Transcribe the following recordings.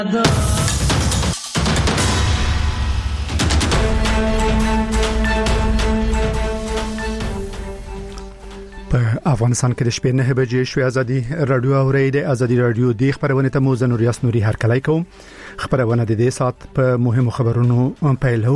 افغانستان کې د شپې 9 بجې شوې ازادي رادیو اورید ازادي رادیو د خبرونه ته مو زنور یاسنوري هر کله کوم خبرونه د دې سات په مهمو خبرونو پیلو.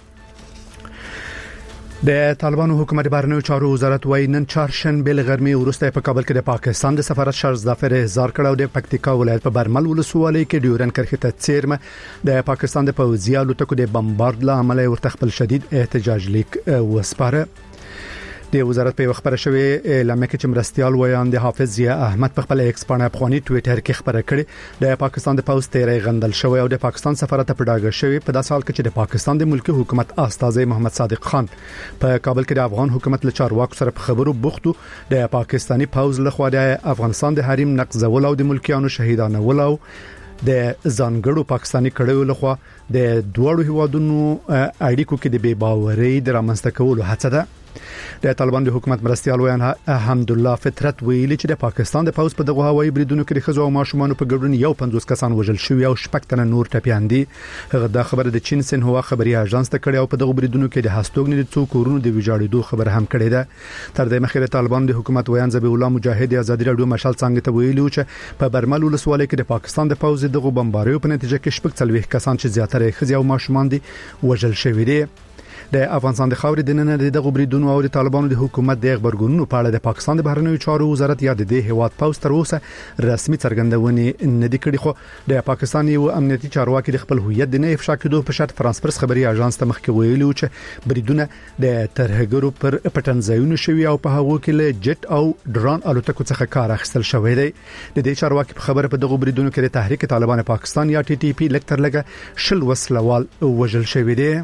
د طالبانو حکومت بهرنیو چارو وزارت وايي نن چهارشنبه لغرمه وروسته په کابل کې د پاکستان د سفارت شرز ظفر احضار کړ او د پکتیکا ولایت په برمل ولسوالۍ کې ډیورن کرښې ته څیرمه د پاکستان د پوځي الوتکو د بمبارد له امله ورته خپل شدید احتجاج لیک وسپاره. د وزارت په خبره شوې اعلان کې چې مرستيال ویان د حافظ ضیا احمد په خپل ایکس باندې افغاني ټوئیټر کې خبره کړې د پاکستان د پوز تیرې غندل شوی او د پاکستان سفارت په ډاګه شوی په داسې حال کې چې د پاکستان د ملکی حکومت استاذ محمد صادق خان په کابل کې د افغان حکومت له چارواکو سره په خبرو بوختو د پاکستانی پوز له خوا د افغانستان د حریم نقضول او د ملکیانو شهیدانه ولو د ځانګړو پاکستانی کډوالو لخوا د دوړو هیوادونو اړیکو کې د بې باورۍ د رامنځته کولو هڅه ده. د طالبان د حکومت مرستيال ویان حمدالله فطرت ویلي چې د پاکستان د پوز په دغه هوایي بریدونو کې د خزو او ماشومان په ګډون یو 50 کسان وژل شوی او شپږ تنه نور ټپيان دي. هغه د خبره د چین سنهوا خبري اژانس ته کړي او په دغه بریدونو کې د هستوګنې د څو کورونو د ویجاړېدو خبره هم کړې ده. تر دې مخکې طالبان د حکومت ویان ذبیح الله مجاهد ازادي رادیو مشال څنګه ته ویلي چې په برمل ولسوالۍ کې د پاکستان د پوز دغه بمباریو په نتیجه کې شپږ څلويخ کسان چې زیاتره خزي او ماشومان دي وژل شوی دي. د افغانستان د خاورې د نن د غبريدونو او د طالبانو د حکومت د خبرګونونو په اړه د پاکستان د بهرنیو چارو وزارت یا د هیواد پوز تر اوسه رسمي څرګندونې نه دي کړې. خو د پاکستان یو امنیتي چارواکي د خپل هویت د نه افشا کېدو په شرط فرانس پرس خبري اژانس ته مخکې ویلي چې بریدونه د ترهګرو پر پټنځایونو شوي او په هغو کې له جټ او ډرون الوتکو څخه کار اخیستل شوی دی. د دې چارواکي په خبره په دغه بریدونو کې د تحریک طالبان پاکستان یا ټي ټي پی لکتر لګه شل وسلوال وژل شوی دی.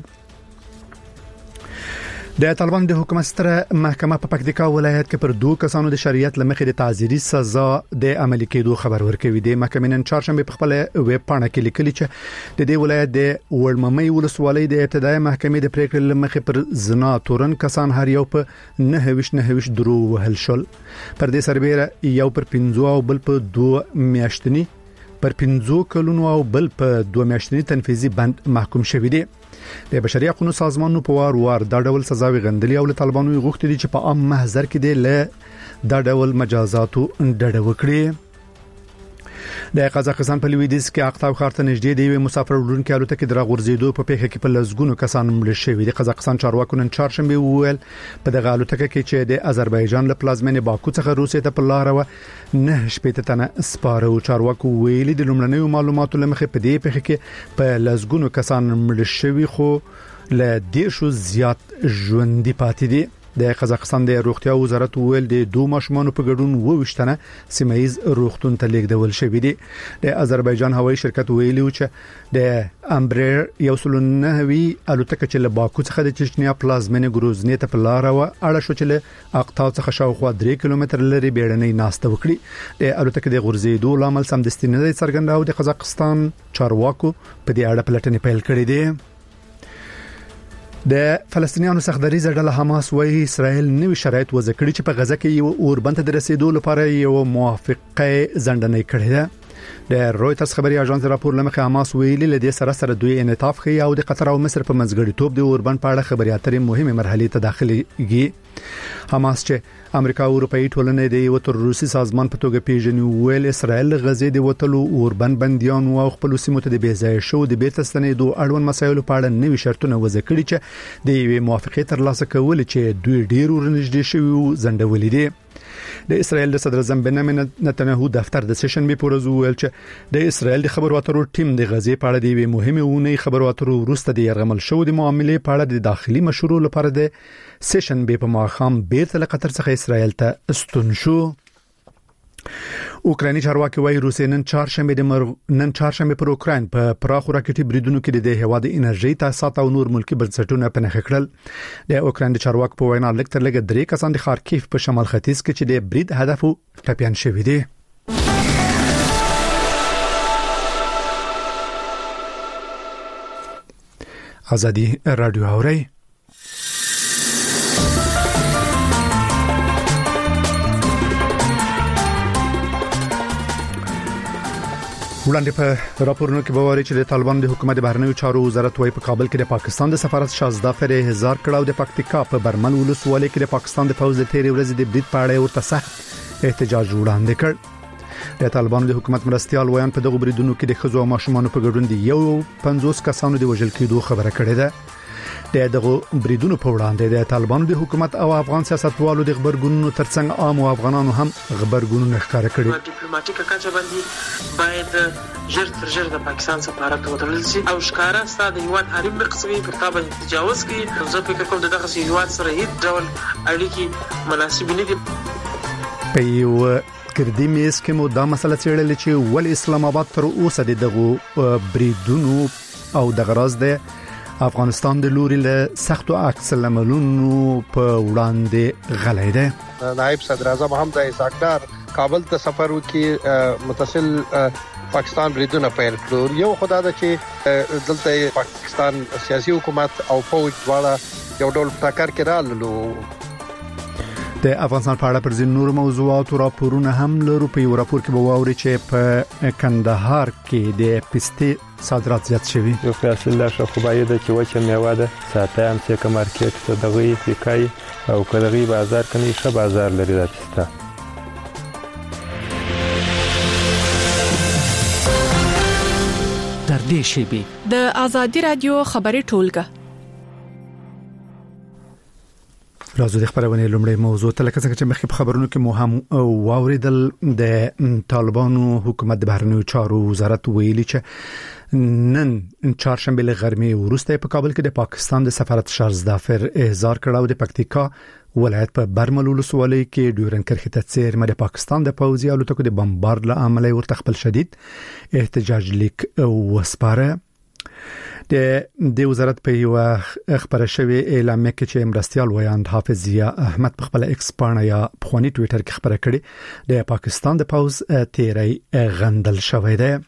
د طالبان د حکومت ستره محکمه په پکتیکا ولایت کې پر دوه کسانو د شریعت لمخې د تعزیري سزا د عملي کېدو خبر ورکوي. د محکمې نن چهارشنبه په خپل ویب پاڼه کې لیکلي چې د دې ولایت د وړممۍ ولسوالۍ د ابتدایي محکمې د پریکړې لمخې پر زنا تورن کسان هر یو په 9 درو وهل شول. پر دې سربېره یو پر 15 او بل په 2 میاشتنی پر 15 کلونو او بل په 2 میاشتنی تنفيذي بند محکوم شوی دی. د بشري حقوقو سازمانونو په وار دا ډول سزاوي غندلي او له طالبانو غوښتي دي چې په عام محضر کې د دا ډول مجازاتو ډډه وکړي. د قزاقستان په لویدیځ کې اقطاو خارته نږدې دی مسافر وړونکو الوتکې درغورځېدو په پیښه کې په لزګونو کسان مړ شوي دي. قزاقستان چارواکو نن چهارشنبه وویل په دغه الوتکه کې چې د آذربایجان له پلازمینې باکو څخه روسیې ته په لار و نه شپږ تنه سپاره او چارواکو ویلي د لومړنیو معلوماتو لمخې په دې پیښه کې په لزګونو کسان مړ شوي خو له دې شو زیات ژوندۍ پاتې دي. د قزاقستان د روغتیا وزارت ویل د دوه ماشومانو په ګډون ووښتنه سیمایز روغتون ته لیږدول شوې دي. د آذربایجان هوایي شرکت ویلي چې د امبریر یو سلونهوي الوتکه چې له باکو څخه د چچنیا پلازمینې ګروزنی ته په لار و اړه شو چې له اقطاو څخه شاوخوا 3 کیلومتر لري بیړنۍ ناسته وکړي. د الوتکه د غورځېدو لامل سمدستي نه څرګند او د قزاقستان چارواکو په دې اړه پلټنې پیل کړې دي. د فلسطینیانو سختدریزه ډله حماس وايي اسرائیل نوي شرایط وضع کړي چې په غزه کې یو اوربند ته رسیدو لپاره یو موافقه ځنډنۍ کړې ده. د رويټرز خبري اژانس راپور لمخې حماس ویلي لدې سره دوی انعطاف کوي او د قطر او مصر په منځګړیتوب د اوربند په اړه خبري اترې مهمه مرحله ته داخليږي. حماس چې امریکا او اروپאי ټولنې د یو تروریستي سازمان په توګه پیژني ویل اسرائیل غزې د وټلو اوربند بنديان او خپل سیمو ته د بیځای شو د بیت ستنېدو اړوند مسایلو په اړه نوي شرطونه وضع کړي چې د یوې موافقه ترلاسه کول چې دوی ډیر ورنږدې شوی زندولې دي. د اسرائیل د صدر اعظم بنیامین نتنیاهو دفتر د سیشن به پورز ویل چې د اسرائیل د خبرو اترو ټیم د غزې په اړه د یوې مهمه ونې خبرو اترو وروسته د يرغمل شو د معاملې په اړه د داخلي مشورو لپاره د سیشن به په ماخام بیرته له قطر څخه اسرائیل ته استون شو. اوکراني چارواکي وايي روسیې نن چهارشنبه پر اوکران په پراخو راکټي بریدونو کې د هوا د انرژي تاسیسات او نور ملکی بنسټونه په نخښه کړل. د اوکران د چارواکو په وینا لکتر لګ 3 کسان د خارکیف په شمال ختیځ کې چې د برید هدف ټپيان شوی دي. ازادي رادیو اوري وړاندې په راپورونو کې به وایي چې د طالبان د حکومت بهرنیو چارو وزارت وايي په کابل کې د پاکستان د سفارت شازدافر هزار کړه او د پکتیکا په برمل ولسوالۍ کې د پاکستان د پوځ د تیرې ورځې د برید په اړه ورته سخت احتجاج وړاندې کړ. د طالبان د حکومت مرستيال وایي په دغه بریدونو کې د خزو او ماشومان په ګډون دي 50 کسانو د وژل کېدو خبره کړې ده. دغه بریدونو په وړاندې د طالبانو د حکومت او افغان سیاستوالو د خبرګونونو ترڅنګ عام او افغانانو هم خبرګونونه ښکاره کړي. ډیپلوماټیکه کچه باندې باید ژر تر ژره د پاکستان سفارت وتړل شي او ښکارا ستاسو د یوان حریم مقصدي پر تابع تجاوز کوي. زه فکر کوم دغه یوان سره هیڅ ډول اړیکې مناسب نه دي. په یو کردي میز کې مو دا مسله څېړلې چې ول اسلام آباد تر اوسه دغه بریدونو او د غراز د افغانستان د لوري له سختو عکس العملونو په وړاندې غلې ده. نائب صدر اعظم هم د اسحاقدار کابل ته سفر وکړي متصل پاکستان بریدونه پیل کړو. یو خدای دا چې دلته پاکستان سیاسي حکومت او فوج دواړه یو ډول ټکر کې رالو. د افغانستان په اړه پر ځین نور موضوعات راپورونه هم لرو. په یو راپور کې به واوري چې په کندهار کې د پستې صادرات زیات شوي. یو فاصله لا خو باید چې وچه میوه ده ساته هم چې مارکیټ ته دغه فکای او کلغي بازار کني ښه بازار لري د پسته. تر دې شی د آزادي رادیو خبري ټولګه راځو د خبرونه لومړی موضوع ته لکه څنګه چې مخکې په خبرونو کې مو هم واوریدل د طالبانو حکومت د بهرنیو چارو وزارت ویلي چې نن چهارشنبه له غرمې وروسته په کابل کې د پاکستان د سفارت شازدافر احضار کړه او د پکتیکا ولایت په برمل ولسوالۍ کې ډیورن کرښې ته څیرمه د پاکستان د پوځي الوتکو د بمبارد له امله ورته خپل شدید احتجاج لیک وسپاره. د وزارت په یو خبره شوی اعلامیه کې چې مرستيال ویاند حافظ ضیا احمد په خپل ایکس پاڼه یا پخوانی ټوئیټر کې خبره کړې د پاکستان د پوز تیری غندل شوی دی.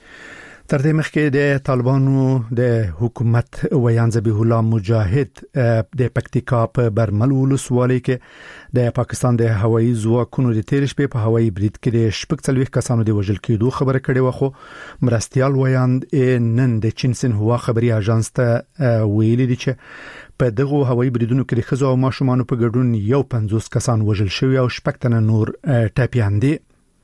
تر دې مخکې د طالبانو د حکومت ویان ذبیح الله مجاهد د پکتیکا په برمل ولسوالۍ کې د پاکستان د هوایي ځواکونو د تیر شپې په هوایي برید کې د 40 کسانو د وژل کېدو خبره کړې و. خو مرستيال ویان نن د چین سنهوا خبري اژانس ته ویلي دي چې په دغه هوایي بریدونو کې د خزو او ماشومان په ګډون 50 کسان وژل شوی او 6 تنه نور ټاپیان دي.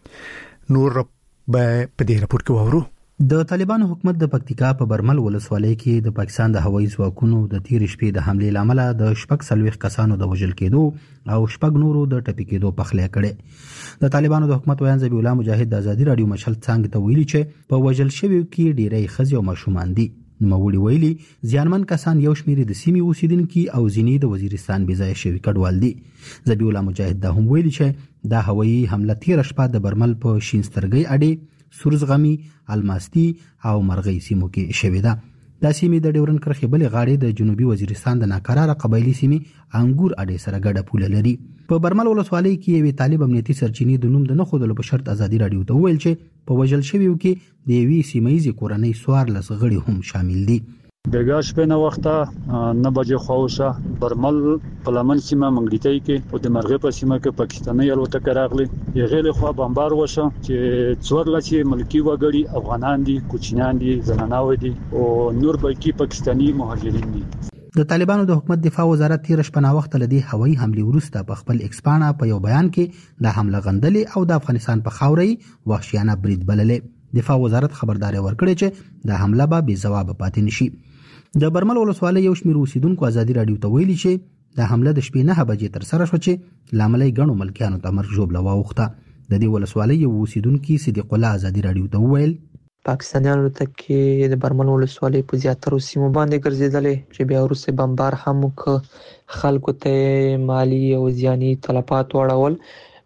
نور به په دې راپور کې وورو. د طالبانو حکومت د پکتیکا په برمل ولسوالۍ کې د پاکستان د هوایي ځواکونو د تیر شپې د حمله لامل د 40 کسانو د وژل کېدو او 6 نورو د ټپي کېدو په خله کړي. د طالبانو د حکومت ویان ذبیح الله مجاهد د آزادي رادیو مشل څنګه ته ویلي چې په وژل شویو کې ډیری خزي او ماشومان دي. نوموړي ویلي ځانمن کسان یو شمېر د سیمې اوسیدونکو او ځینې د وزیرستان بځای شوی کډوال دي. ذبیح الله مجاهد دا هم ویلي چې دا هوایي حمله تیر شپه د برمل په شینسترګي اډې سورزغمی الماستی او مرغی سیمو کې شوې ده. دا سیمې د ډیورن کرښې بلې غاړې د جنوبي وزیرستان د ناکراره قبایلی سیمې انګور اډې سره ګډه پوله لري. په برمل ولسوالۍ کې یو طالب امنیتي سرچینې د نوم د نه خودلو په شرط آزادي رادیو ته ویل چې په وژل شویو کې د یوې سیمایي کورنۍ 14 غړي هم شامل دي. بیګا شپه نه وخته 9 بجې خوښه برمل په لمن سیمه منګړیتای کې او د مرغه په سیمه کې پاکستاني الوتکه راغلی. یغه له خوا بمبار وشو چې څورلا چې ملکی وګړي افغانان دي، کوچنیان دي، زنانه دي او نور بلکی پاکستاني مهاجرین دي. د طالبانو د حکومت دفاع وزارت تیر شپه نا وخت لدی هوایي حمله وروسته په خپل ایکسپانا په یو بیان کې د حمله غندلې او د افغانستان په خاورې وحشیانه برید بللې. دفاع وزارت خبرداري ورکړې چې د حمله به بې جواب پاتې نشي. د برمل ولسوالۍ یو شمېر اوسیدونکو آزادي رادیو ته ویلي چې د حمله د شپې 9 بجې تر سره شو چې لامل یې ګڼو ملکیانو ته مرګ ژوبله واوښته. د دې ولسوالۍ یو اوسیدونکو صدیق الله آزادي رادیو ته وویل پاکستانیانو ته کې د برمل ولسوالۍ په زیاترو سیمو باندې ګرځېدلې چې بیا وروسته بمبار هم وکړ. خلکو ته مالی او ځاني تلفات واړول.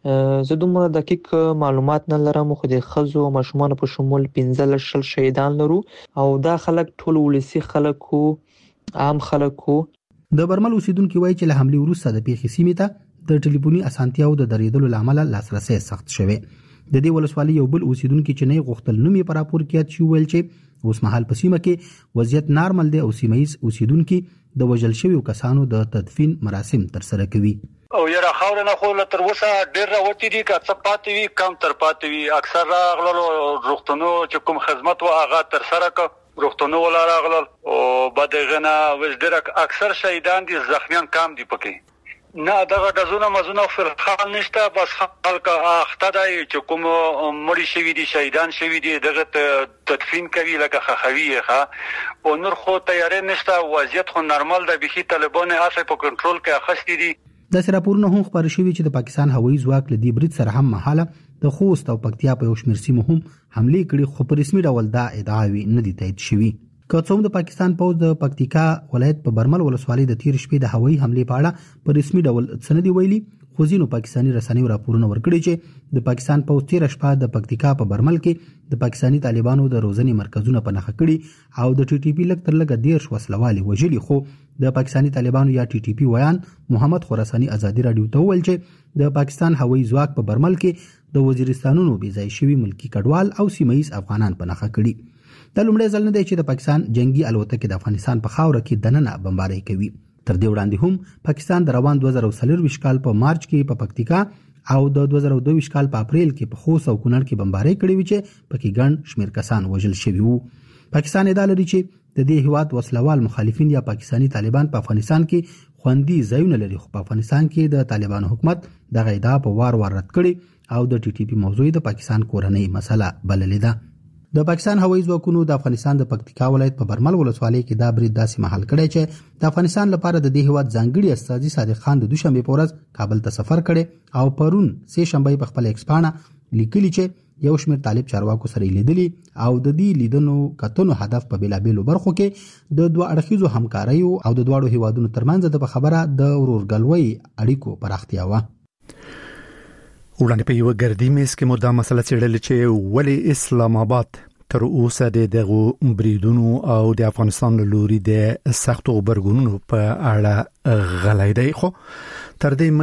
زه دومره دقیق معلومات نه لرم خو د خزو او ماشومان په شمول 15 شهیدان لرو او دا خلک ټول ولسی خلکو عام خلکو. د برمل اوسیدونکو وایي چې له حمله وروسته د پیښې سیمې ته د ټلیفوني اسانتیاو د درېدلو لامل لاسرسي سخت شوه. د دې ولسوالۍ یو بل اوسیدونکو چې نه غوښتل نومي پر راپور کې چې ویل چې اوس مهال په سیمه کې وضعیت نارمل دی او سیمایي اوسیدونکو د وژل شویو کسانو د تدفین مراسم تر سره کوي. او یره خاور نه خو تر وسه ډیر راوتی دي که څه پاتې وي کم تر پاتې وي اکثر راغلو روغتونو چې کوم خدمت و هغه تر سره ک روغتونو ولا راغلل او بعدغه وز ډیر اکثر شهیدان دي زخمیان کم دي پکې نه دغه د زونه مزونه فرخان نشته بس خلک اخته دی چې کوم مړي شوی دي شهیدان شوی دي دغه تدفین کوي لکه خخویه او نور خو تیارې نشته وضعیت خو نورمال ده بخي طالبان اسه په کنټرول کې اخستې دي د سراپورونو هم خبر شوی چې د پاکستان هوایي ځواک له دې برید سره هم مهاله د خوست او پکتیا په یو شمېر سیمو هم حمله کړې خو په رسمي ډول دا ادعاوي نه دي تایید شوی که څوم د پاکستان پوز د پکتیکا ولایت په برمل ولسوالۍ د تیر شپې د هوایي حمله په اړه په رسمي ډول څه نه دی ویلي خو ځینو پاکستاني رسنیو راپورونه ورکړي چې د پاکستان پوز تیر شپه د پکتیکا په برمل کې د پاکستاني طالبانو د روزنې مرکزونه په نښه کړي او د ټي ټي پی لک تر لګ 10 وسلوالي وجلي خو د پاکستاني طالبانو یا ټي ټي پی ویان محمد خراساني ازادي رادیو ته ویل چې د پاکستان هوایي ځواک په برمل کې د وزیرستانونو بي ځای شوی ملکی کډوال او سیمایي افغانان په نښه کړي د لومړي ځل نه دی چې د پاکستان جنگي الوتکې د افغانستان په خاوره کې دننه بمباري کوي تر دې وړاندې هم پاکستان د روان 2024 کال په مارچ کې په پکتیکا او د 2022 کال په اپریل کې په خوست او کونړ کې بمباري کړې وي چې پکې ګڼ شمېر کسان وژل شوي وو پاکستان ادعا لري چې د دې هیواد وسلوال مخالفین یا پاکستانی طالبان په افغانستان کې خوندي ځایونه لري خو په افغانستان کې د طالبانو حکومت د غیدا په وار رد کړي او د ټي ټي پی موضوع د پاکستان کورنۍ مسله بللې ده د پاکستان هوایي ځواکونو د افغانستان د پکتیکا ولایت په برمل ولسوالۍ کې دا برید داسې مهال کړی چې د افغانستان لپاره د دې هیواد ځانګړي استاذي صادق خان د دوشنبه په ورځ کابل ته سفر کړي او پرون سه شنبه په خپل ایکسپانه لیکلي چې یو شمېر طالب چارواکو سره لیدلي او د دې لیدنو کتنو هدف په بیلابېلو برخو کې د دوه اړخیزو همکاریو او د دواړو هیوادونو ترمنځ د خبره د ورورګلوي اړیکو پراختیا و وړاندې په یو ګردی میز کې مو دا مسله څېړلې چې ولې اسلام آباد تر اوسه دغه بریدونو او د افغانستان له لوري د سختو غبرګونونو په اړه غلای دی خو تر دې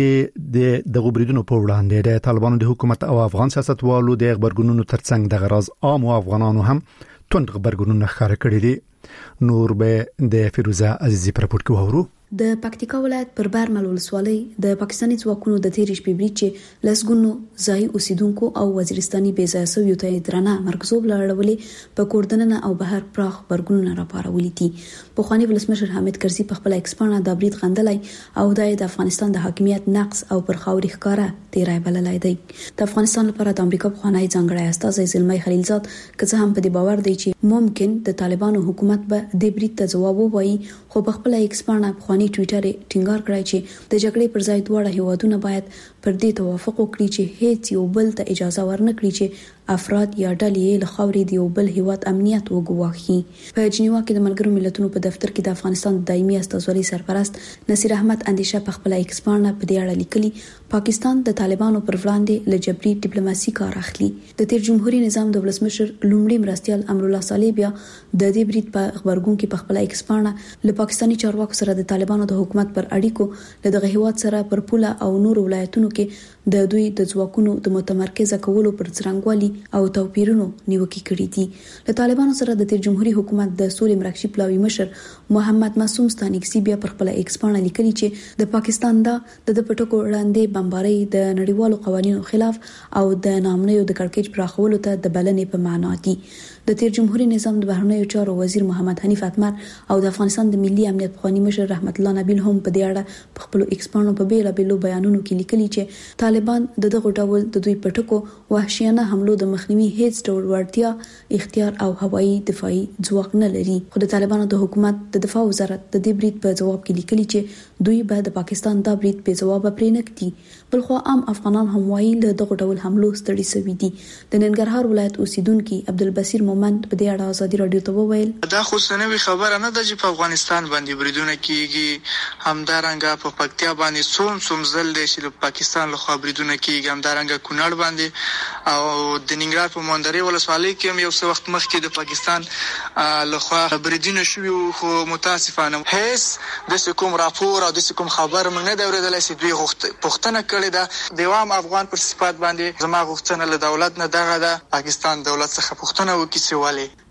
مخکې دغه بریدونو په وړاندې د طالبانو د حکومت او افغان سیاستوالو د غبرګونونو ترڅنګ د غراز عام او افغانانو هم توند غبرګونونه ښکاره کړي دي نور به د فیروزه عزیزی پر پورت کوو د پکتیکا ولایت پر برمل ولسوالۍ د پاکستاني ځواکونو د تیر شپې برید چې لسګونو ځای اوسیدونکو او وزیرستاني بې ځای شویو ته درنه مرکزوب لړولې په کوردننه او بهر پراخ برګونونه راپارولې دي په خواني ولسمشر حامد کرزي په خپل ایکسپانه د برید غندلای او د افغانستان د حاکمیت نقص او پر خاوري ښکارا تیرای بللای دی د افغانستان لپاره د امریکا په خوانی ځانګړی استاد زلمی خلیلزاد که څه هم په دې باور دی چې ممکن د طالبانو حکومت به د برید ته جواب ووایي خو په خپل ایکسپانه په ټویټر ټینګار کړی چې د جګړې پر ځای دواړه هیوادونه باید پر دې توافق وکړي چې هیڅ یو بل ته اجازه ورنکړي چې افراد یا ډلې له خاورې د یو بل هیواد امنیت وګواښي په جنیوا کې د ملګرو ملتونو په دفتر کې د افغانستان دایمي استازولۍ سرپرست نصیر احمد اندیشه په خپل ایکسپانه په دې اړه لیکلي پاکستان د طالبانو پر وړاندې له جبري ډیپلوماسي کار اخلي د تیر جمهوریت نظام د ولسمشر لومړي مرستيال امر الله صالح بیا د دې برید په خبرګون کې په خپل ایکسپانه له پاکستاني چارواکو سره د طالبانو د حکومت پر اړیکو له دغه هیواد سره پر پوله او نور ولایتونو کې د دوی د ځواکونو د متمرکزه کولو پر څرنګوالي او توپیرونو نیوکه کړې دي له طالبانو سره د تیر جمهوریت حکومت د سولې مرکزي پلاوی مشر محمد معصوم ستانکزي بیا پر خپل ایکسپانه لیکلي چې د پاکستان د پټکو وړاندې بمباري د نړیوالو قوانینو خلاف او د نامنیو د کړکېچ پراخولو ته د بلنې په معنا دي د تیر جمهوریت نظام د بهرنیو چارو وزیر محمد حنیف اتمر او د افغانستان د ملي امنیت خواني مشر رحمت الله نبیل هم په دې اړه په خپل ایکسپانو په بیلابېلو بیانونو کې لیکلي چې طالبان د دغه ډول د دوی پټکو وحشیانه حملو د مخنیوي هیڅ ډول وړتیا اختیار او هوایي دفاعي ځواک نه لري خو د طالبانو د حکومت د دفاع وزارت د دې برید په جواب کې لیکلي چې دوی به د پاکستان د برید په جواب پرې نکړي بلخو عام افغانان هم وایي له دغه ډول حملو ستړي شوي دي د ننګرهار ولایت اوسیدونکو عبدالبصیر مومند په دې اړه ازادي رادیو ته وویل دا خو سنوي خبره نه ده چې په افغانستان باندې بریدونه کیږي همدارنګه په پکتیا باندې څوم ځل دی چې پاکستان له خوا بریدونه کیږي همدارنګه کونړ باندې او د ننګرهار په مندري ولسوالۍ کې هم یو څه وخت مخکې د پاکستان له خوا بریدونه شوي خو متاسفانه هیڅ د کوم راپور او د کوم خبر موږ نه دا اورېدلای چې دوی پوښتنه کړې ده د عام افغان پر صفات باندې زما غوښتنه له دولت نه دغه ده پاکستان دولت څخه پوښتنه وکړي چې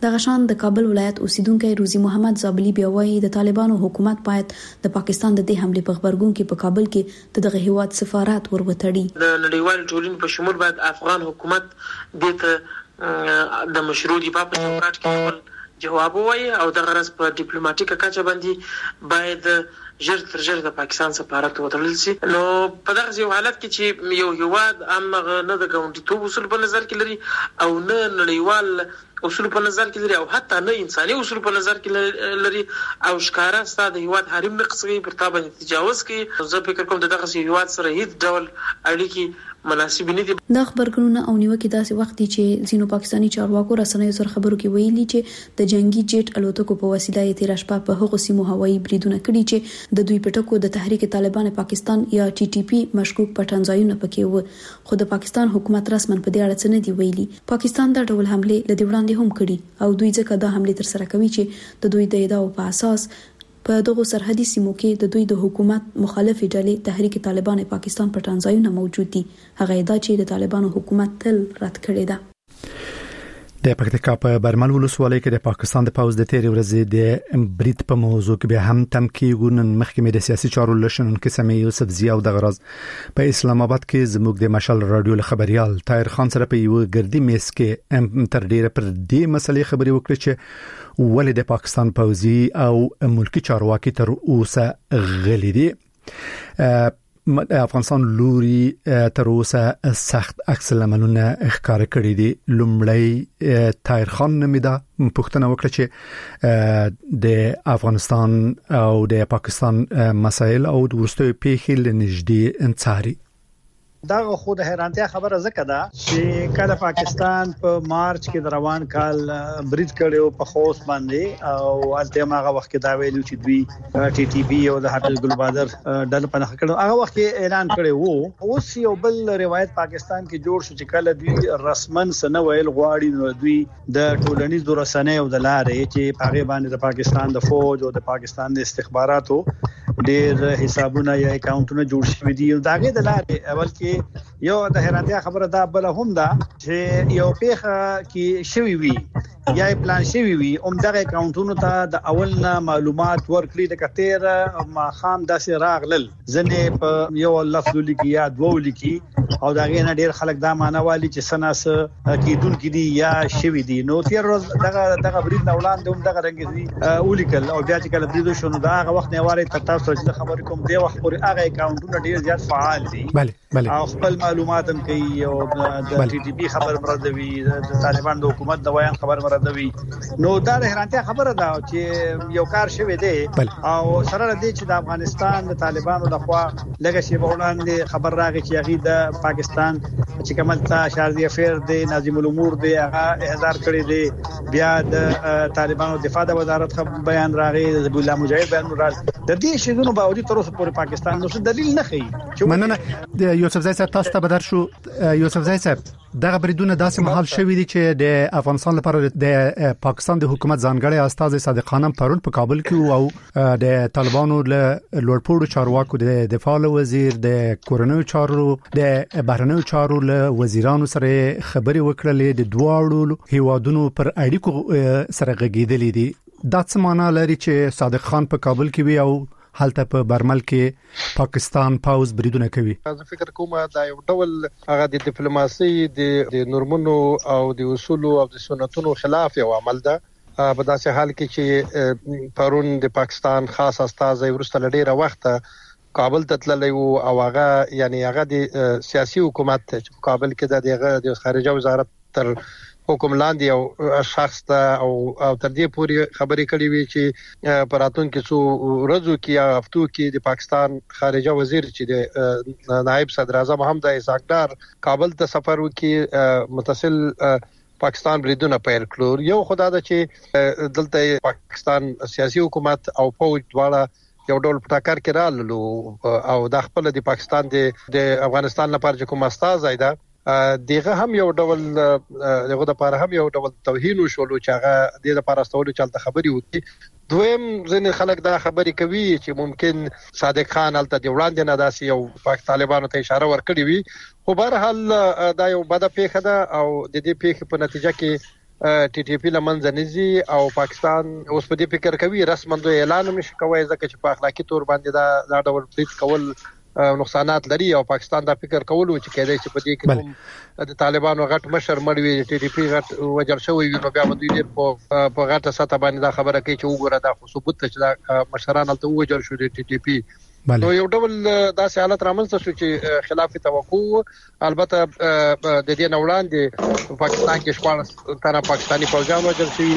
د غشان د کابل ولایت اوسیدونکو روزي محمد زابلی بیا وایي د طالبانو حکومت باید د پاکستان د دې حمله په خبرګون کې په کابل کې دغه هیواد سفارت ورغوتړي. د نړیوال ټولنې په شمول باید افغان حکومت د مشروع دفاع په چوکاټ کې خپل جواب وایي او د غرض په ډیپلوماټیکه کچه باندې باید ژر تر ژره د پاکستان سفارت وتړل شي. نو په دغه یو حالت کې چې یو هیواد امغه نه د ګاونډیتوب اصول په نظر کې لري او نه نړیوال اصول په نظر کې لري او حتی نه انساني اصول په نظر کې لري او ښکارا ستاسو د هیواد حریم نقصي پر تابع تجاوز کوي. زه فکر کوم دغه هیواد سره هیڅ ډول اړیکې مناسب نه دي. د خبرګونونو او نیوکې داسې وخت دي چې ځینو پاکستاني چارواکو رسنیو سره خبرو کې ویلي چې د جنگي جیټ الوتکو په وسیله یې تیر شپه په هغو سیمو هوایي بریدونه کړي چې د دوی پټکو د تحریک طالبان پاکستان یا ټي ټي پی مشکوک پټن ځایونه پکې و. خو د پاکستان حکومت رسمن په دې اړه څه نه دی ویلي. پاکستان دا ډول حمله لدی وړاندې هم کړي او دوی ځکه دا حمله تر سره کوي چې د دوی د ادعاو په اساس په دغه سرحدي سیمو کې د دوی د حکومت مخالفې ډلې تحریک طالبان پاکستان پټن ځایونه موجود دي. هغه ادعا چې د طالبانو حکومت تل رد کړې ده. د پکتیکا په برمل ولسوالۍ کې د پاکستان د پوز د تیرې ورځې د برید په موضوع کې به هم تمکیګون مخکمه د سیاسي چارو لشنن کې سمې یوسف زیاو د غرض په اسلام آباد کې زموږ د مشال رادیو خبريال طاهر خان سره په یو ګردي میز کې تر ډیره پر دې مسلې خبري وکړي چې ولې د پاکستان پوزي او ملکی چارواکي تر اوسه غلي دي. افغانستان لوري تر اوسه سخت عکس العملونه ښکار کړی دي. لومړی طاهر خان نمیدا پښتنه وکړه چې د افغانستان او د پاکستان مسایل او د ورستوي پیښې لنږدې انصاري دا خو د حیرانتیا خبره زکه ده چې کله پاکستان په مارچ کې د روان کال برید کړو په خوست باندې او الته هغه وخت کې دا ویلو چې دوی ټي ټي پی او د حافظ ګل بادر ډل په نخ کړو هغه وخت کې اعلان کړی وو. اوس یو بل روایت پاکستان کې جوړ شو چې کله دوی رسمن سن ویل غواړي نو دوی د ټولنیزو رسنیو د لارې چې هغه باندې د پاکستان د فوج او د پاکستان د استخباراتو ډېر حسابونه یا اکاونټونه جوړ شوي دي. داګه د لارې اول کې یو د حیرانتیا خبره دا بل هم دا چې یو پیخه کې شوی وي یا پلان شوی وي دغه اکاونټونو ته د اولنا معلومات ورکړي د کتیر ما خام داسې راغلل ځنه په یو لفظ لیکي یا دوه لیکي او داګه نه ډیر خلک دا معنی والی چې سناس کیدون کې دي یا شوی دي. نو تیر ورځ دغه برید نه وړاندې هم دغه رنګ دي اولیکل او بیا چې کله برید شو نو دا هغه وخت نه واره تاسو ته خبر کوم دی وخت پورې هغه اکاونټونه ډیر زیات فعال دي. بله او خپل معلومات هم کوي او د ټي ټي پی خبر مردوي د طالبان د حکومت د ویان خبر مردوي. نو دا حیرانتیا خبره ده چې یو کار شوی دی او سره دې چې د افغانستان د طالبانو د خوا لږه شی وړاندې خبر راغی چې هغه د پاکستان چې کمال تا شارزي افیر دی ناظم الامور دی هغه احضار کړی دی. بیا د طالبانو دفاع د وزارت بیان راغی د ابو الله مجاهد بیان راغی. د دې شیونو باوجود تر اوسه پورې پاکستان نو دلیل نه کوي. مننه یوسف زای صاحب تاسو ته بدر شو. یوسف زای صاحب دغه بریدونه داسې محل شوی دي چې د افغانستان لپاره د پاکستان د حکومت ځانګړی استاد صادق خانم پرون په کابل کې او د طالبانو له لوړپوړو چارواکو د دفاع وزیر د کورنیو چارو د بهرنیو چارو له وزیرانو سره خبري وکړلې د دواړو هیوادونو پر اړیکو سره غږیدلې دي. دا څه معنی لري چې صادق خان په کابل کې وي او حالته په برمل کې پاکستان پاوز بریدونه کوي؟ زه فکر کوم دا یو ډول هغه د ډیپلوماسي د نورمونو او د اصول او د سنتونو خلاف یو عمل ده. په داسې حال کې چې پرون د پاکستان خاص استاد ورسته لډیره وخت کابل ته تللی او هغه یعنی هغه د سیاسي حکومت چې کابل کې د خارجه وزارت تر حکم لاندې او شخص ته او تر دې پورې خبرې کړې وي چې پراتون کې څو ورځو کې یا هفتو کې د پاکستان خارجه وزیر چې د نائب صدر اعظم حمد اسحاق ډار کابل ته سفر وکړي متصل پاکستان بریدونه پیل کړو. یو خدای دا چې دلته پاکستان سیاسي حکومت او فوج دواړه یو ډول پټاکر کې رالو او د خپل د پاکستان د افغانستان لپاره کوم استاد زیاده دغه هم یو ډول دغه د لپاره هم یو ډول توهین وشولو چې هغه د لپاره استولو چلته خبري وتی. دویم ځینې خلک دا خبري کوي چې ممکن صادق خان الته د وړاندې نه داسي یو پاک طالبانو ته اشاره ورکړي وي. خو بهر حال دا یو بده پیښه ده او د دې پیښې په نتیجه کې ټي ټي پی لمنځه نزي او پاکستان اوس په دې فکر کوي رسماً اعلان نشي کوي ځکه چې په اخلاقی تور باندې دا ډول برید کول نقصانات لري او پاکستان دا فکر کولو چې کېدای شي په دې کې د طالبانو غټ مشر مړ وي ټي ټي پی غټ وجل شوی وي نو بیا به دوی په غټه سطح باندې دا خبره کوي چې وګوره دا ثبوت چې دا مشران ته وجل شو د ټي ټي پی نو یو ډول داسې حالت رامنځته شو چې خلاف توقع البته د دې نوړاندې پاکستان کې شپږ تنه پاکستانی فوجان وژل شوي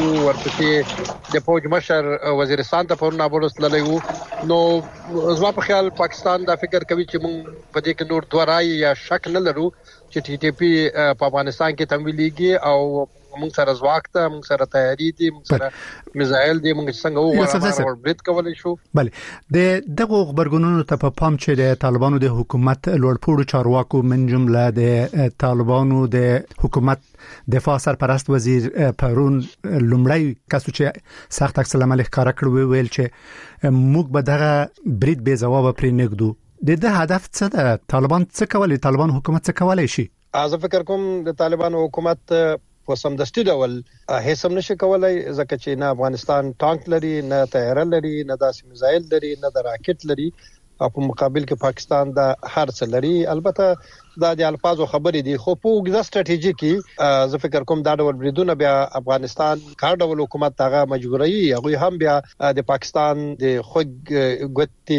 ورپسې د فوج مشر وزیرستان ته پرونه بولس تللی وو نو زما په خیال پاکستان دا فکر کوي چې موږ په دې کې نور دوه رائے یا شک نه لرو چې ټي ټي پی په افغانستان کې تمویلېږي او موږ سره ځواک ته موږ سره تیاری دي موږ سره میزایل دي موږ څنګه وګورو برید کولای شو بله د دغه خبرګونونو ته په پام چې د طالبانو د حکومت لوړپوړو چارواکو من جمله د طالبانو د حکومت دفاع سرپرست وزیر پرون لومړی کس چې سخت عکس العمل ښکارا کړو ویل چې موږ به دغه برید بې ځواب پرې نګدو د هدف څه ده طالبان څه کوي طالبان حکومت څه کولای شي زه فکر کوم د طالبانو حکومت په سمدستي ډول هیڅ هم نشي کولای ځکه چې نه افغانستان ټانک لري نه طیاره لري نه داسې میزایل لري نه د راکټ لري او په مقابل کې پاکستان دا هر څه لري البته دا د الفاظو خبرې دي خو په وګړه ستراتیژي کې زه فکر کوم دا ډول بریدونه بیا افغانستان کار ډول حکومت هغه مجبوري هغه هم بیا د پاکستان د خوګ ګوتي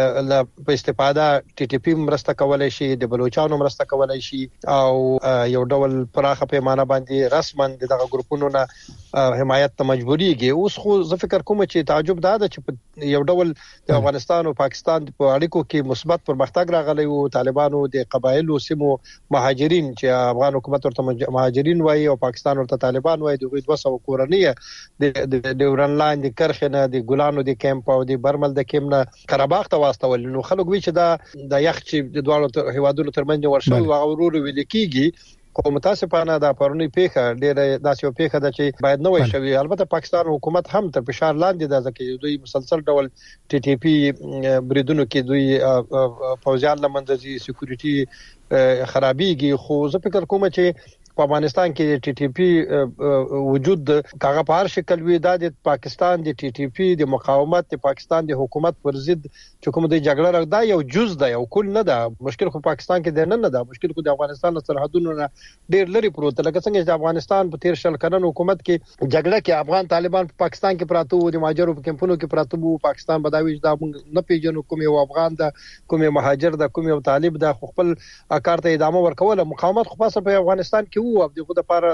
په استفاده ټي ټي پی مرسته کولای شي د بلوچستان مرسته کولای شي او یو ډول پراخه پیمانه باندې رسماً دغه ګروپونو نه حمایت ته مجبوريږي اوس خو زه فکر کوم چې تعجب دا ده چې یو ډول د افغانستان او پاکستان په اړیکو کې مثبت پرمختګ راغلی او طالبانو د قبایلو سیمو مهاجرین چې افغان حکومت ورته مهاجرین وایي او پاکستان ورته طالبان وایي دغه 200 کورنۍ د ډیورن لاین د کرخنه د ګلانو د کیمپ او د برمل د کیمنه قرهباغ ته واستول نو خلک وی چې د یخ چې د دوه هیوادونو ترمنځ ورشو او ورور ویل کیږي خو متاسفانه دا پرونی پیخه ډېر داسې پیخه ده چې باید نه وي شوی البته پاکستان حکومت هم تر فشار لاندې ده ځکه دوی مسلسل ډول ټي ټي پی بریدونو کې دوی فوجان لمنځي سکیورټي خرابېږي خو زه فکر کوم چې په افغانستان کې ټي ټي پی وجود کاغه په هر شکل وی د پاکستان د ټي ټي پی د مقاومت د پاکستان د حکومت پر ضد چې کوم د جګړه راغدا یو جز ده یو کل نه ده مشکل خو پاکستان کې نه ده مشکل خو د افغانستان سرحدونو نه ډیر لري پروت لکه څنګه چې افغانستان په 13 کلن حکومت کې جګړه کې افغان طالبان په پاکستان کې پراته وو د مهاجرو په کمپونو کې پراته وو پاکستان بداوي دا نه پیژنو کوم یو افغان ده کوم یو مهاجر ده کوم یو طالب ده خپل کار ته ادامه ورکوله مقاومت خو په افغانستان کې وو دغه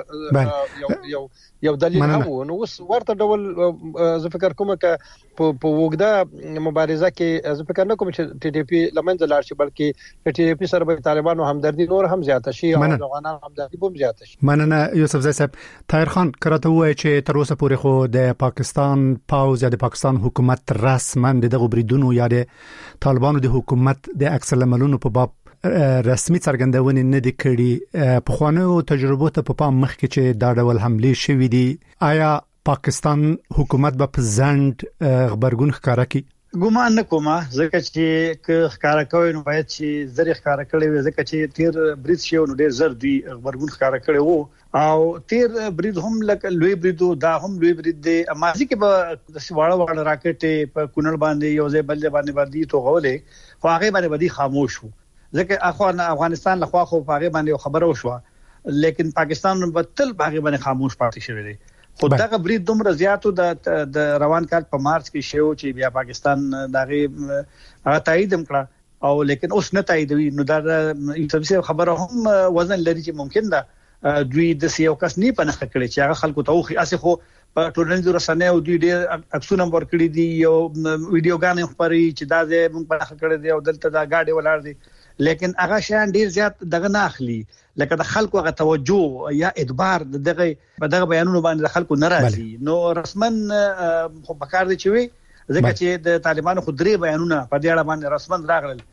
لپاره یو دلیل هم نو اوس ورته ډول زه فکر کوم چې په وګړه مبارزه کې زه فکر نه کوم چې ټي ټي پی لمنځه لاړ شي بلکې ټي ټي پی سره به طالبانو همدردي نور هم زیاته شي او افغانانو همدردي هم زیاته شي مننه یوسف زئی صاحب طاهر خان کراته وایي چې تر اوسه پورې خو د پاکستان پاوز یا د پاکستان حکومت رسماً دغه بریدونو یا د طالبانو د حکومت د عکس العملونو په باب رسمي څرګندونې نه دي کړې په خوانو تجربو ته په پام مخ کې چې دا ډول حمله شوې دي آیا پاکستان حکومت په ځند خبرګون ښکارا کوي ګومان نه کومه ځکه چې ښکارا کوي نو باید چې زری ښکارا کړي وي ځکه چې تیر برید شي نو ډیر زر دی خبرګون ښکارا کړي وو او تیر برید هم لکه لوی بریدو دا هم لوی برید دی مازی کې به د سواړه راکټ په کونړ باندې یو ځای بل باندې تو غولې خو هغه باندې خاموش وو ځکه افغانستان له خوا خو هغه باندې خبره وشوه لیکن پاکستان په تل هغه باندې خاموش پاتې شوی دی خو دغه برید دومره زیاتو د روان کال په مارچ کې شو چې بیا پاکستان دغه تایید کړه او لیکن اوس نه تاییدوي نو دا انټرنیشنل خبره هم وزن لري چې ممکن ده دوی د سیو کس نه پنه کړی چې هغه خلکو ته خو اسه خو په ټولنیزو رسنیو دوی ډېر عکسونه ورکړي دي یو ویډیوګانې خبري چې دا زه مونږ پنه کړی دی او دلته دا گاډي ولار دي لیکن هغه شان ډیر زیات دغه نه اخلي لکه د خلکو هغه توجه یا ادبار دغه بیانونو باندې خلکو ناراضي نو رسمن خو بکار دي چې وي ځکه چې د طالبانو خو درې بیانونه په دې اړه باندې رسمن راغلل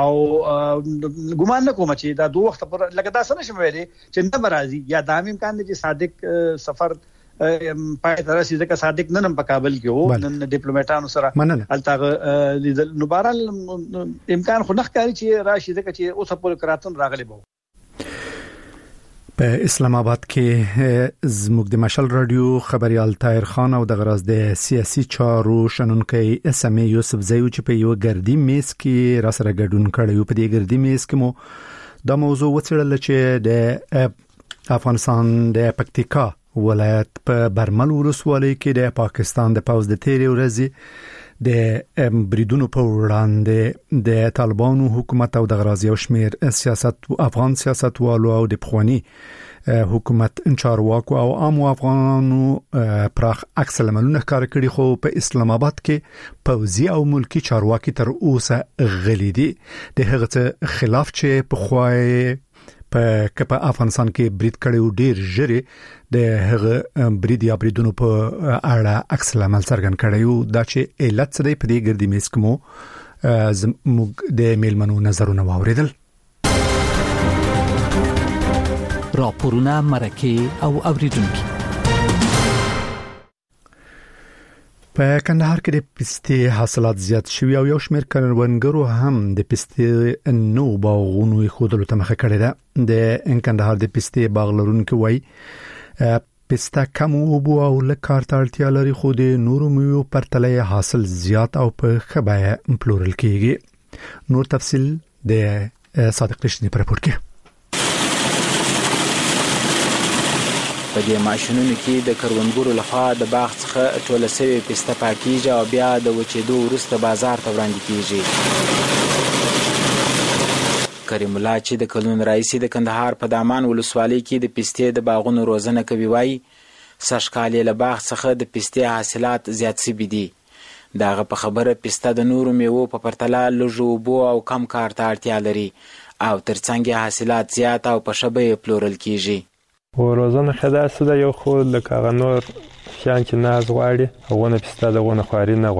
او ګومان نه کوم چې دا دوه وخت پر لکه دا څنګه شمه ویلي چې نه برازي یا د امکان دي چې صادق سفر پای تر رسیدل که صادق نن په کابل کې وو نن ډیپلوماټانو سره التاغه نو بهرال امکان خو نه ښکاري چې راشي ځکه چې اوس په کراتن راغلي بو په اسلام آباد کې زموږ د مشال رادیو خبريال طاهر خان او د غراز د سیاسي چارو شنونکي اسمه یوسف زیو چې په یو ګردی میز کې را سره ګډون کړی په دې ګردی میز کې مو د موضوع وڅېړل چې د افغانستان د پکتیکا ولایت په برمل ولسوالۍ کې د پاکستان د پوز د تیرې ورځې د بریدونو په وړاندې د طالبانو حکومت او د غرازي او شمیر افغان سیاستوالو او د پخوانی حکومت چارواکو او عام افغانانو پراخ عکس العملونه ښکار کړي خو په اسلام آباد کې پوځي او ملکی چارواکي تر اوسه غلي دي د هغه خلاف چې په خوای په افغانستان کې برید کړي ډیر ژر د هغه برید یا بریدونو په اړه عکس العمل څرګند کړي دا چې علت څه دی په دې ګردی میز کې مو د میلمنو نظرونه واوریدل راپورونه مرکه او اوریدونکو په کندهار کې د پستې حاصلات زیات شوي او یو شمېر کروندګرو هم د پستې نو باغونو خودلو ته مخه کړې ده د کندهار د پستې باغ لرونکو وایي پسته کم اوبو او لکار ته اړتیا لري خو د نورو میوو پرتله حاصل زیات او په خبره پلورل کیږي نور تفصیل د صادق رشدي پر راپور کې په دې ماشينونو کې د کروندګرو لخوا د باغ څخه ټوله سوي پسته پاکیږي او بیا د وچېدو وروسته بازار ته وړاندې کیږي کریم الله چې د کلون رئیس د کندهار په دامان ولسوالۍ کې د پستې د باغونو روزنه کوي وایي سشکالي له باغ څخه د پستې حاصلات زیات شوي دي داغه په خبره پسته د نورو میوو په پرتله لږ اوبو او کم کار ته اړتیا لري او ترڅنګ حاصلات زیات او په شبه پلورل کیږي و روزنه خداسه ده یو خو لکه غنور شان چې ناز غواړي هغه پسته دغه خواري نه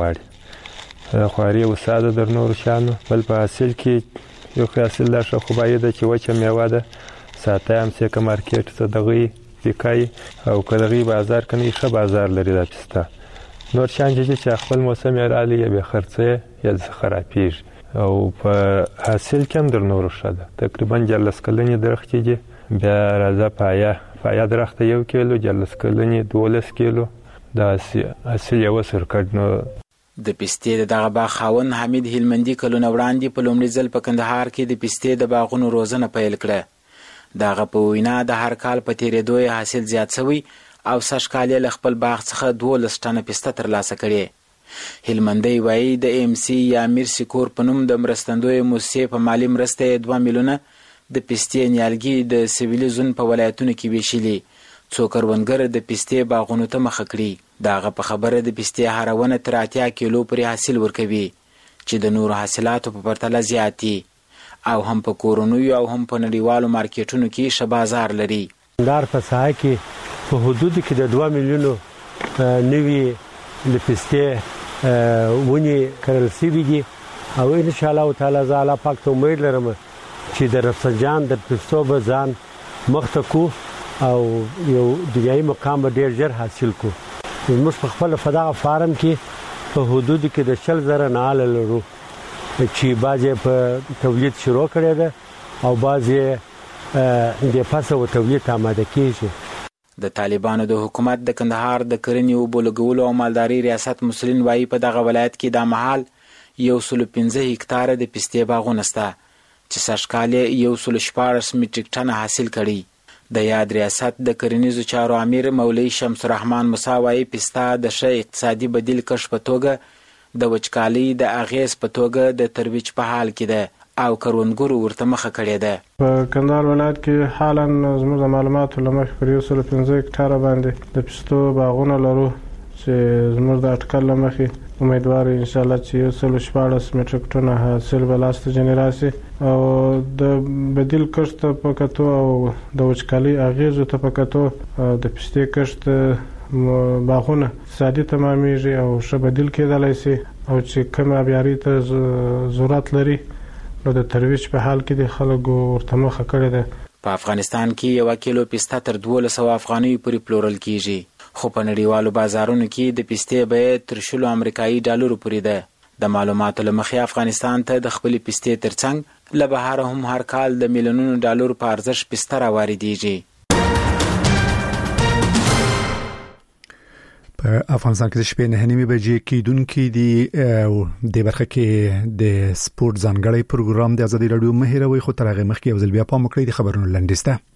غواړي خواري وساده در نور شانو بل په حاصل کې یو حاصل لا شو خو باید چې وچه میوه ده ساتم چې کوم مارکیټ ته دغه وکای او کله بازار کني ښه بازار لري دا پسته نور شان چې خپل موسم یې رالی به خرڅه یا خرابېږي او په حاصل کې در نور شاده تقریبا جلس کلنی درخت کې بیا راځه پایا درخت 1 کیلو جلس کلنی 12 کیلو دا حاصل یو سر کډنو د پستې دغه باغ خاون حمید هلمندي کلونه وړاندې په لومړي ځل په کندهار کې د پستې د باغونو روزنه پیل کړه دغه په وینا د هر کال په تیرېدو حاصل زیات شوی او سشکالي له خپل باغ څخه 12 ټنه پسته ترلاسه کړي هلمندي وایي د ام سي یا میرسي کور په نوم د مرستندوی موسسې په مالی مرسته 2 میلیونه د پستې نیالګي د سویلي زون په ولایتونو کې ویشلي څو کروندګر د پستې باغونو ته مخه کړي داغه په خبره د پستې هرونه تر 80 کیلو پورې حاصل ورکوي چې د نورو حاصلاتو په پرتله زیاتی او هم په کورونو او هم په نړیوالو مارکیټونو کې ښه بازار لري دار په ساحه کې په حدود کې د 2 میلیونو نوي د پستې ونی کرل سوي دي او ان شاء الله تعالی زاله پاک ته امید لرم چې د رفسنجان د پستو به ځان مختکو او یو دنیاي مقام ډیر ژر حاصل کو موږ په خپل فضا فارم کې په حدود کې د 40,000 نال لرو چې بعضې په تولید شروع کړی ده او بعضې د فصل او تولید آماده کیږي د طالبانو د حکومت د کندهار د کرنې او بولګولو او مالداري ریاست مسلین وایي په دغه ولایت کې د محل 115 هکتار د پستې باغونه شته چې سشکالي 114 میټریک ټن حاصل کړي د یاد ریاست د کرنیزو چارو امیر مولوی شمس الرحمن موسی وایي پسته د ښه اقتصادي بدیل کښ په توګه د وچکالي د اغیز په توګه د ترویج په حال کې ده او کروندګرو ورته مخه کړې ده په کندهار ولایت کې حالا زموږ د معلوماتو لمخې پر 115 هکتار باندې د پستو باغونه لرو چې زموږ د اټکل لمخې امیدوار ان شاء الله چې 114 میټریک ټن حاصل بلاسته جنراسي او د بدیل کښت په کتو او د وچکالي اغیزو ته په کتو د پستې کښت باغونه اقتصادي تمامېږي او ښه بدیل کېدلی شي او چې کوم ابیاري ته ضرورت لري نو د ترویج په حال کې د خلکو ورته مخه کړې ده په افغانستان کې 1 کیلو پسته تر 1200 افغانۍ پورې پلورل کیږي خو په نړیوالو بازارونو کې د پستې بیه تر 10 امریکایي ډالرو پورې ده د معلوماتو له مخې افغانستان ته د خپل پستې ترڅنګ له بهر هم هر کال د میلیونونو ډالرو په ارزښت پسته راواردېږي په افغانستان کې شپې 9:30 بجې کېدونکې دي او د برخه کې د سپورت ځانګړی پروګرام د ازادي رادیو مهیروي خو ترغه مخکې وزل بیا په مکړې د خبرونو لنډسته